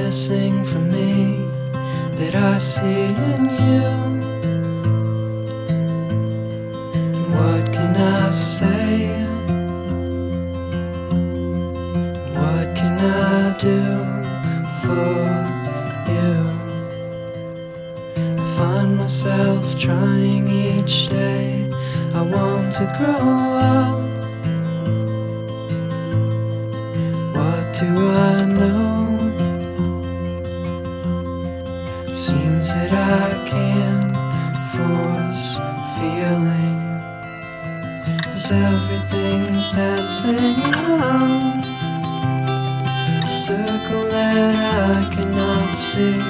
missing from me that I see in you? And what can I say? What can I do for you? I find myself trying each day. I want to grow up. What do I know? Seems that I can't force feeling, as everything's dancing around a circle that I cannot see,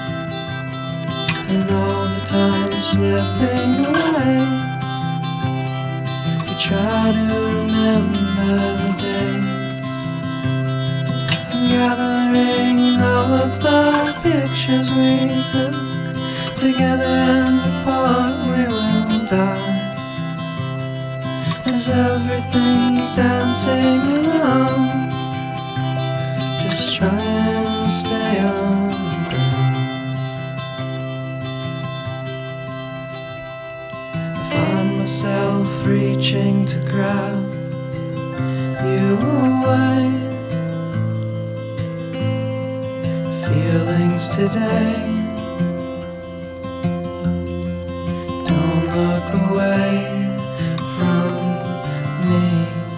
and all the time slipping away. We try to remember the days, gathering all of the pictures we took. Together and apart we will die, as everything's dancing around, just trying to stay on the ground. I find myself reaching to grab you away. Feelings today, don't look away from me.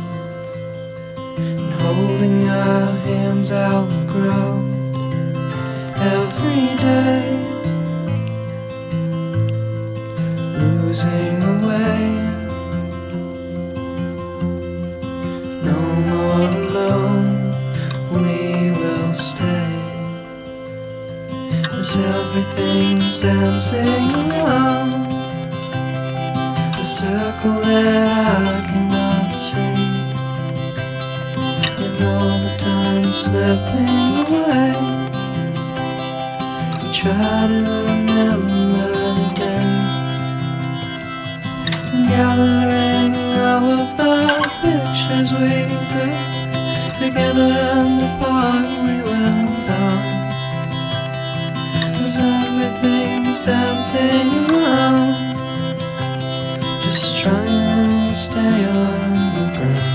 And holding our hands out will grow every day, losing the way. No more alone, we will stay, as everything's dancing around a circle that I cannot see, and all the time slipping away. We try to remember the days, and gathering all of the pictures we took. Together and apart we will find, as everything's dancing around, just trying to stay on the ground.